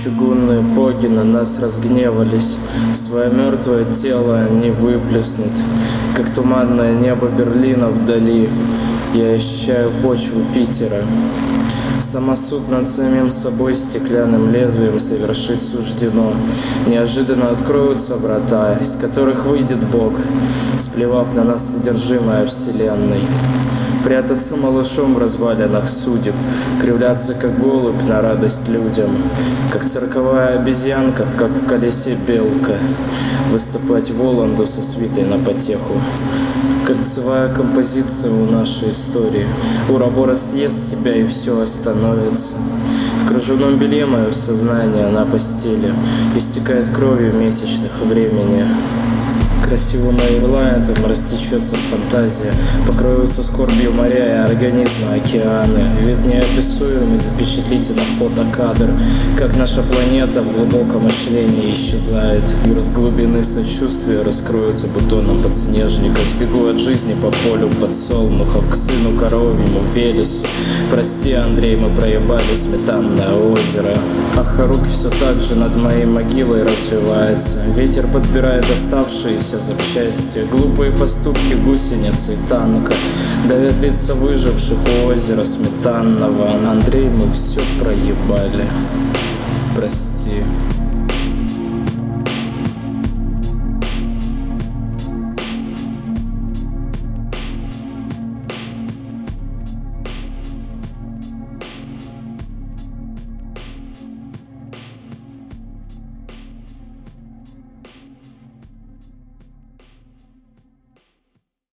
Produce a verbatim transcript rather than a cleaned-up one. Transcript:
Чугунные боги на нас разгневались, свое мертвое тело они выплеснут, как туманное небо Берлина вдали. Я ощущаю почву Питера. Самосуд над самим собой стеклянным лезвием совершить суждено. Неожиданно откроются врата, из которых выйдет Бог, сплевав на нас содержимое вселенной. Прятаться малышом в развалинах судеб, кривляться как голубь на радость людям, как цирковая обезьянка, как в колесе белка, выступать Воланду со свитой на потеху. Кольцевая композиция у нашей истории. Урабора съест себя и все остановится. В кружевном белье мое сознание на постели истекает кровью месячных времени. Красивым эйрлайнером растечется фантазия, покроются скорбью моря и организмы океаны. Вид неописуемый запечатлите на фотокадр, как наша планета в глубоком мышлении исчезает. И с глубины сочувствия раскроется бутоном подснежника. Сбегу от жизни по полю подсолнухов, к сыну коровьему Велесу. Прости, Андрей, мы проебали сметанное озеро. А Харуки все так же над моей могилой развивается. Ветер подбирает оставшиеся запчасти, глупые поступки гусеницы и танка давят лица выживших у озера сметанного. Андрей, мы все проебали. Прости.